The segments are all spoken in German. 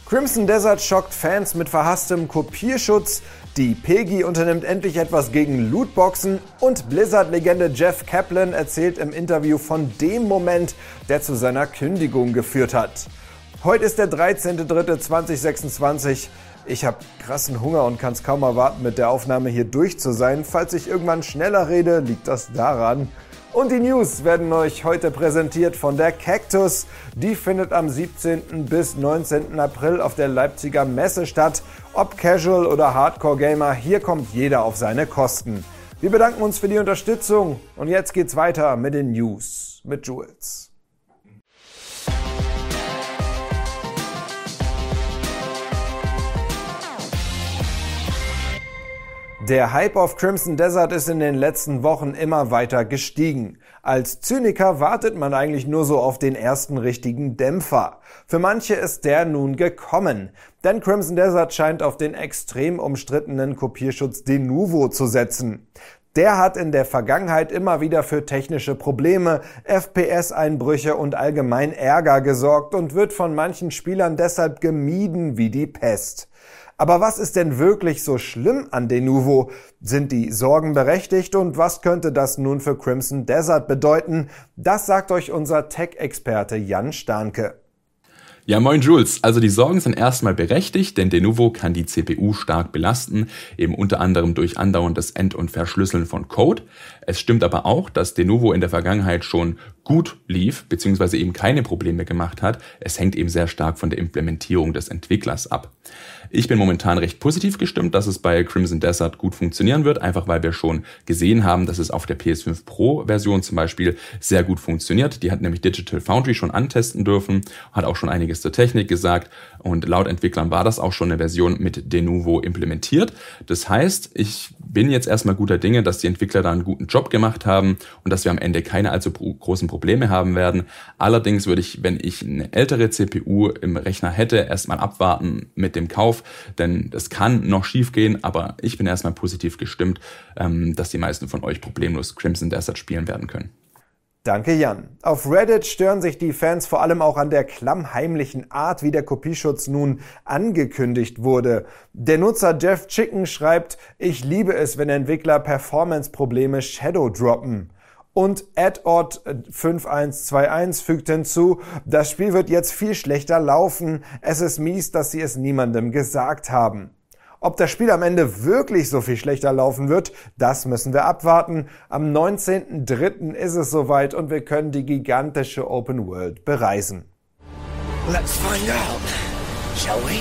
Crimson Desert schockt Fans mit verhasstem Kopierschutz, die PEGI unternimmt endlich etwas gegen Lootboxen und Blizzard-Legende Jeff Kaplan erzählt im Interview von dem Moment, der zu seiner Kündigung geführt hat. Heute ist der 13.03.2026. Ich habe krassen Hunger und kann es kaum erwarten, mit der Aufnahme hier durch zu sein. Falls ich irgendwann schneller rede, liegt das daran. Und die News werden euch heute präsentiert von der Cactus. Die findet am 17. bis 19. April auf der Leipziger Messe statt. Ob Casual oder Hardcore Gamer, hier kommt jeder auf seine Kosten. Wir bedanken uns für die Unterstützung und jetzt geht's weiter mit den News mit Jules. Der Hype auf Crimson Desert ist in den letzten Wochen immer weiter gestiegen. Als Zyniker wartet man eigentlich nur so auf den ersten richtigen Dämpfer. Für manche ist der nun gekommen, denn Crimson Desert scheint auf den extrem umstrittenen Kopierschutz Denuvo zu setzen. Der hat in der Vergangenheit immer wieder für technische Probleme, FPS-Einbrüche und allgemein Ärger gesorgt und wird von manchen Spielern deshalb gemieden wie die Pest. Aber was ist denn wirklich so schlimm an Denuvo? Sind die Sorgen berechtigt und was könnte das nun für Crimson Desert bedeuten? Das sagt euch unser Tech-Experte Jan Starnke. Ja, moin Jules. Also die Sorgen sind erstmal berechtigt, denn Denuvo kann die CPU stark belasten, eben unter anderem durch andauerndes End- und Verschlüsseln von Code. Es stimmt aber auch, dass Denuvo in der Vergangenheit schon gut lief, beziehungsweise eben keine Probleme gemacht hat. Es hängt eben sehr stark von der Implementierung des Entwicklers ab. Ich bin momentan recht positiv gestimmt, dass es bei Crimson Desert gut funktionieren wird, einfach weil wir schon gesehen haben, dass es auf der PS5 Pro Version zum Beispiel sehr gut funktioniert. Die hat nämlich Digital Foundry schon antesten dürfen, hat auch schon einiges zur Technik gesagt und laut Entwicklern war das auch schon eine Version mit Denuvo implementiert. Das heißt, ich bin jetzt erstmal guter Dinge, dass die Entwickler da einen guten Job gemacht haben und dass wir am Ende keine allzu großen Probleme haben werden. Allerdings würde ich, wenn ich eine ältere CPU im Rechner hätte, erstmal abwarten mit dem Kauf, denn das kann noch schief gehen, aber ich bin erstmal positiv gestimmt, dass die meisten von euch problemlos Crimson Desert spielen werden können. Danke Jan. Auf Reddit stören sich die Fans vor allem auch an der klammheimlichen Art, wie der Kopierschutz nun angekündigt wurde. Der Nutzer Jeff Chicken schreibt, ich liebe es, wenn Entwickler Performance-Probleme shadow droppen. Und AdOdd5121 fügt hinzu, das Spiel wird jetzt viel schlechter laufen, es ist mies, dass sie es niemandem gesagt haben. Ob das Spiel am Ende wirklich so viel schlechter laufen wird, das müssen wir abwarten. Am 19.03. ist es soweit und wir können die gigantische Open World bereisen. Let's find out, shall we?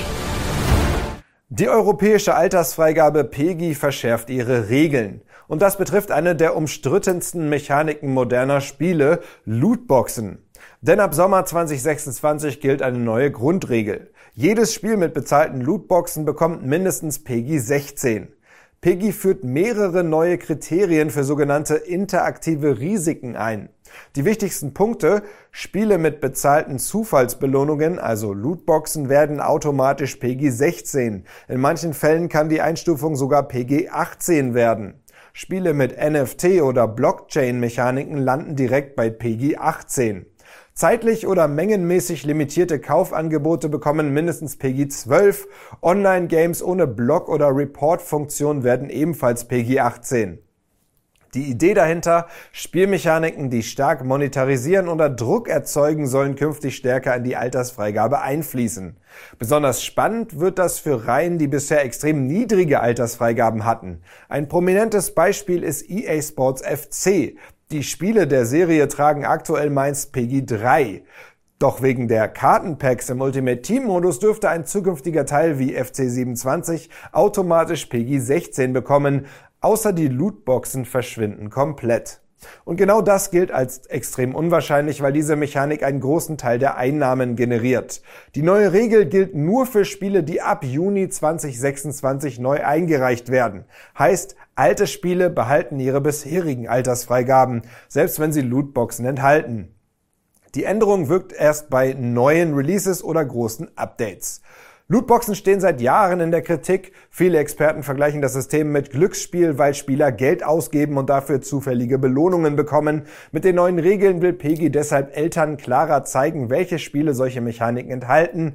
Die europäische Altersfreigabe PEGI verschärft ihre Regeln. Und das betrifft eine der umstrittensten Mechaniken moderner Spiele, Lootboxen. Denn ab Sommer 2026 gilt eine neue Grundregel. Jedes Spiel mit bezahlten Lootboxen bekommt mindestens PEGI 16. PEGI führt mehrere neue Kriterien für sogenannte interaktive Risiken ein. Die wichtigsten Punkte: Spiele mit bezahlten Zufallsbelohnungen, also Lootboxen, werden automatisch PEGI 16. In manchen Fällen kann die Einstufung sogar PEGI 18 werden. Spiele mit NFT- oder Blockchain-Mechaniken landen direkt bei PEGI 18. Zeitlich oder mengenmäßig limitierte Kaufangebote bekommen mindestens PEGI 12. Online-Games ohne Block- oder Report-Funktion werden ebenfalls PEGI 18. Die Idee dahinter: Spielmechaniken, die stark monetarisieren oder Druck erzeugen, sollen künftig stärker in die Altersfreigabe einfließen. Besonders spannend wird das für Reihen, die bisher extrem niedrige Altersfreigaben hatten. Ein prominentes Beispiel ist EA Sports FC. Die Spiele der Serie tragen aktuell meist PEGI 3. Doch wegen der Kartenpacks im Ultimate Team Modus dürfte ein zukünftiger Teil wie FC 27 automatisch PEGI 16 bekommen, außer die Lootboxen verschwinden komplett. Und genau das gilt als extrem unwahrscheinlich, weil diese Mechanik einen großen Teil der Einnahmen generiert. Die neue Regel gilt nur für Spiele, die ab Juni 2026 neu eingereicht werden. Heißt, alte Spiele behalten ihre bisherigen Altersfreigaben, selbst wenn sie Lootboxen enthalten. Die Änderung wirkt erst bei neuen Releases oder großen Updates. Lootboxen stehen seit Jahren in der Kritik. Viele Experten vergleichen das System mit Glücksspiel, weil Spieler Geld ausgeben und dafür zufällige Belohnungen bekommen. Mit den neuen Regeln will PEGI deshalb Eltern klarer zeigen, welche Spiele solche Mechaniken enthalten.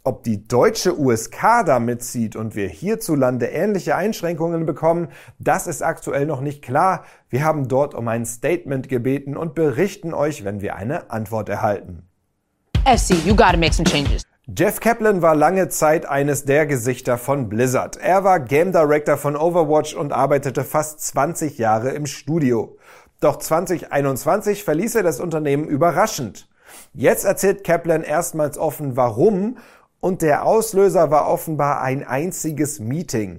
Ob die deutsche USK da mitzieht und wir hierzulande ähnliche Einschränkungen bekommen, das ist aktuell noch nicht klar. Wir haben dort um ein Statement gebeten und berichten euch, wenn wir eine Antwort erhalten. FC, you gotta make some changes. Jeff Kaplan war lange Zeit eines der Gesichter von Blizzard. Er war Game Director von Overwatch und arbeitete fast 20 Jahre im Studio. Doch 2021 verließ er das Unternehmen überraschend. Jetzt erzählt Kaplan erstmals offen, warum, und der Auslöser war offenbar ein einziges Meeting.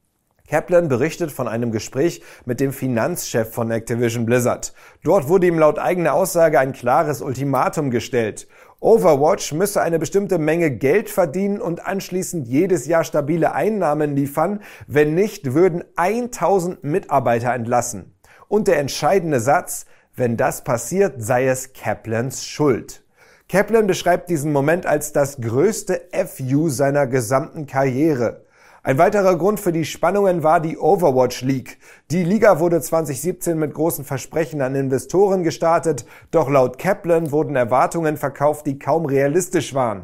Kaplan berichtet von einem Gespräch mit dem Finanzchef von Activision Blizzard. Dort wurde ihm laut eigener Aussage ein klares Ultimatum gestellt. Overwatch müsse eine bestimmte Menge Geld verdienen und anschließend jedes Jahr stabile Einnahmen liefern, wenn nicht, würden 1000 Mitarbeiter entlassen. Und der entscheidende Satz: Wenn das passiert, sei es Kaplans Schuld. Kaplan beschreibt diesen Moment als das größte FU seiner gesamten Karriere. Ein weiterer Grund für die Spannungen war die Overwatch League. Die Liga wurde 2017 mit großen Versprechen an Investoren gestartet, doch laut Kaplan wurden Erwartungen verkauft, die kaum realistisch waren.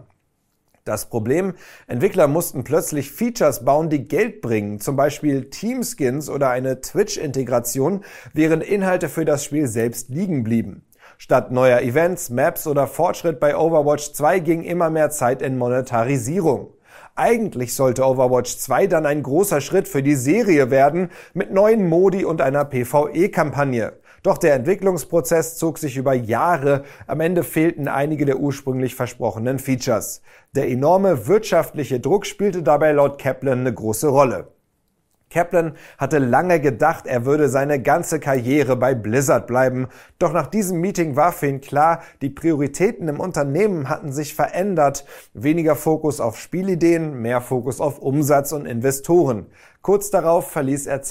Das Problem: Entwickler mussten plötzlich Features bauen, die Geld bringen, zum Beispiel Teamskins oder eine Twitch-Integration, während Inhalte für das Spiel selbst liegen blieben. Statt neuer Events, Maps oder Fortschritt bei Overwatch 2 ging immer mehr Zeit in Monetarisierung. Eigentlich sollte Overwatch 2 dann ein großer Schritt für die Serie werden, mit neuen Modi und einer PvE-Kampagne. Doch der Entwicklungsprozess zog sich über Jahre, am Ende fehlten einige der ursprünglich versprochenen Features. Der enorme wirtschaftliche Druck spielte dabei laut Kaplan eine große Rolle. Kaplan hatte lange gedacht, er würde seine ganze Karriere bei Blizzard bleiben. Doch nach diesem Meeting war für ihn klar, die Prioritäten im Unternehmen hatten sich verändert. Weniger Fokus auf Spielideen, mehr Fokus auf Umsatz und Investoren. Kurz darauf verließ er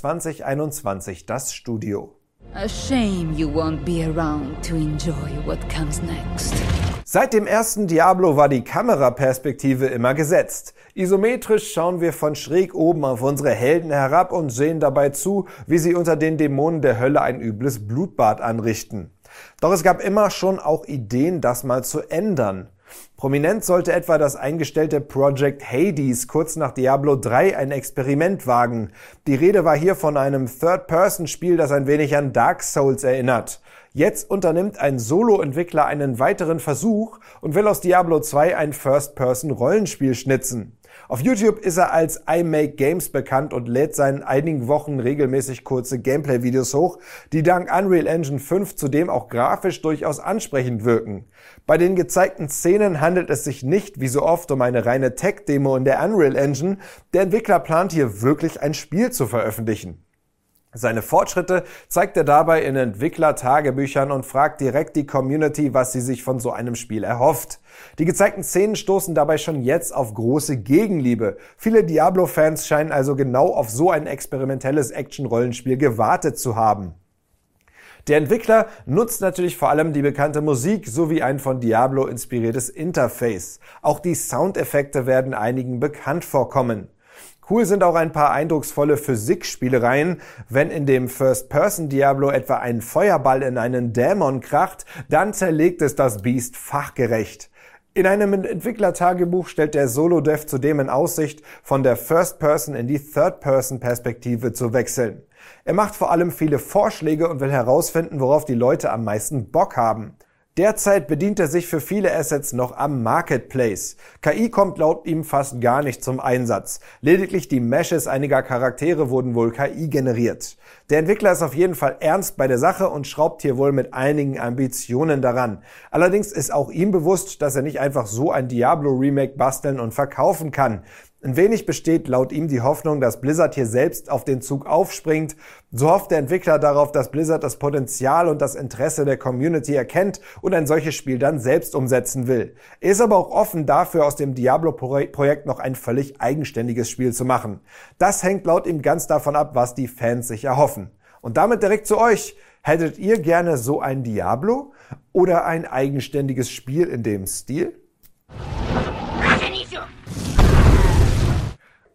2021 das Studio. A shame you won't be around to enjoy what comes next. Seit dem ersten Diablo war die Kameraperspektive immer gesetzt. Isometrisch schauen wir von schräg oben auf unsere Helden herab und sehen dabei zu, wie sie unter den Dämonen der Hölle ein übles Blutbad anrichten. Doch es gab immer schon auch Ideen, das mal zu ändern. Prominent sollte etwa das eingestellte Project Hades kurz nach Diablo 3 ein Experiment wagen. Die Rede war hier von einem Third-Person-Spiel, das ein wenig an Dark Souls erinnert. Jetzt unternimmt ein Solo-Entwickler einen weiteren Versuch und will aus Diablo 2 ein First-Person-Rollenspiel schnitzen. Auf YouTube ist er als I Make Games bekannt und lädt seit einigen Wochen regelmäßig kurze Gameplay-Videos hoch, die dank Unreal Engine 5 zudem auch grafisch durchaus ansprechend wirken. Bei den gezeigten Szenen handelt es sich nicht, wie so oft, um eine reine Tech-Demo in der Unreal Engine. Der Entwickler plant hier wirklich ein Spiel zu veröffentlichen. Seine Fortschritte zeigt er dabei in Entwickler-Tagebüchern und fragt direkt die Community, was sie sich von so einem Spiel erhofft. Die gezeigten Szenen stoßen dabei schon jetzt auf große Gegenliebe. Viele Diablo-Fans scheinen also genau auf so ein experimentelles Action-Rollenspiel gewartet zu haben. Der Entwickler nutzt natürlich vor allem die bekannte Musik sowie ein von Diablo inspiriertes Interface. Auch die Soundeffekte werden einigen bekannt vorkommen. Cool sind auch ein paar eindrucksvolle Physikspielereien. Wenn in dem First-Person-Diablo etwa ein Feuerball in einen Dämon kracht, dann zerlegt es das Biest fachgerecht. In einem Entwicklertagebuch stellt der Solo-Dev zudem in Aussicht, von der First-Person in die Third-Person-Perspektive zu wechseln. Er macht vor allem viele Vorschläge und will herausfinden, worauf die Leute am meisten Bock haben. Derzeit bedient er sich für viele Assets noch am Marketplace. KI kommt laut ihm fast gar nicht zum Einsatz. Lediglich die Meshes einiger Charaktere wurden wohl KI generiert. Der Entwickler ist auf jeden Fall ernst bei der Sache und schraubt hier wohl mit einigen Ambitionen daran. Allerdings ist auch ihm bewusst, dass er nicht einfach so ein Diablo-Remake basteln und verkaufen kann. Ein wenig besteht laut ihm die Hoffnung, dass Blizzard hier selbst auf den Zug aufspringt. So hofft der Entwickler darauf, dass Blizzard das Potenzial und das Interesse der Community erkennt und ein solches Spiel dann selbst umsetzen will. Er ist aber auch offen dafür, aus dem Diablo-Projekt noch ein völlig eigenständiges Spiel zu machen. Das hängt laut ihm ganz davon ab, was die Fans sich erhoffen. Und damit direkt zu euch. Hättet ihr gerne so ein Diablo oder ein eigenständiges Spiel in dem Stil?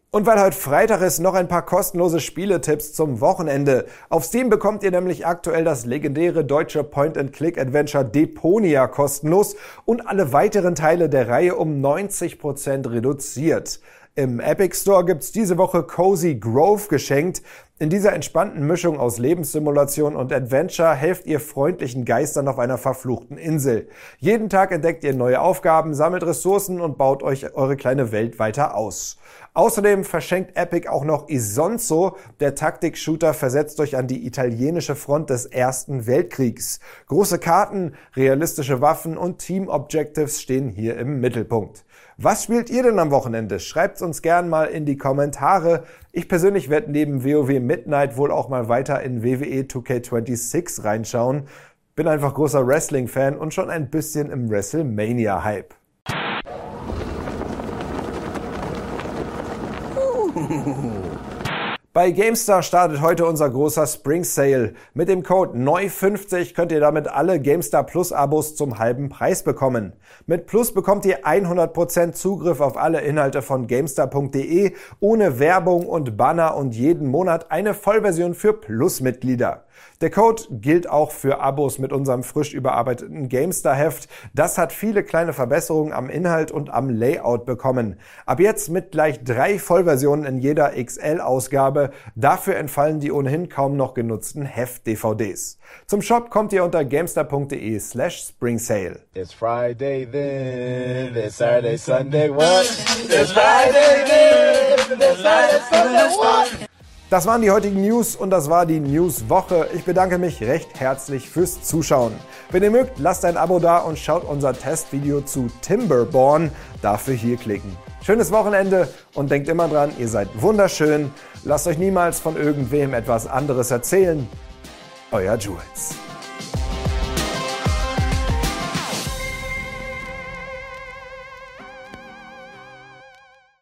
Und weil heute Freitag ist, noch ein paar kostenlose Spieletipps zum Wochenende. Auf Steam bekommt ihr nämlich aktuell das legendäre deutsche Point-and-Click-Adventure Deponia kostenlos und alle weiteren Teile der Reihe um 90% reduziert. Im Epic Store gibt's diese Woche Cozy Grove geschenkt. In dieser entspannten Mischung aus Lebenssimulation und Adventure helft ihr freundlichen Geistern auf einer verfluchten Insel. Jeden Tag entdeckt ihr neue Aufgaben, sammelt Ressourcen und baut euch eure kleine Welt weiter aus. Außerdem verschenkt Epic auch noch Isonzo. Der Taktik-Shooter versetzt euch an die italienische Front des Ersten Weltkriegs. Große Karten, realistische Waffen und Team-Objectives stehen hier im Mittelpunkt. Was spielt ihr denn am Wochenende? Schreibt's uns gern mal in die Kommentare. Ich persönlich werde neben WoW Midnight wohl auch mal weiter in WWE 2K26 reinschauen. Bin einfach großer Wrestling-Fan und schon ein bisschen im WrestleMania-Hype. Bei GameStar startet heute unser großer Spring Sale. Mit dem Code NEU50 könnt ihr damit alle GameStar Plus Abos zum halben Preis bekommen. Mit Plus bekommt ihr 100% Zugriff auf alle Inhalte von GameStar.de, ohne Werbung und Banner und jeden Monat eine Vollversion für Plus-Mitglieder. Der Code gilt auch für Abos mit unserem frisch überarbeiteten GameStar-Heft. Das hat viele kleine Verbesserungen am Inhalt und am Layout bekommen. Ab jetzt mit gleich 3 Vollversionen in jeder XL-Ausgabe. Dafür entfallen die ohnehin kaum noch genutzten Heft-DVDs. Zum Shop kommt ihr unter gamestar.de/springsale. It's Friday then, it's Saturday, Sunday, what? It's Friday then, it's Saturday, Sunday, what? Das waren die heutigen News und das war die Newswoche. Ich bedanke mich recht herzlich fürs Zuschauen. Wenn ihr mögt, lasst ein Abo da und schaut unser Testvideo zu Timberborn. Dafür hier klicken. Schönes Wochenende und denkt immer dran, ihr seid wunderschön. Lasst euch niemals von irgendwem etwas anderes erzählen. Euer Jules.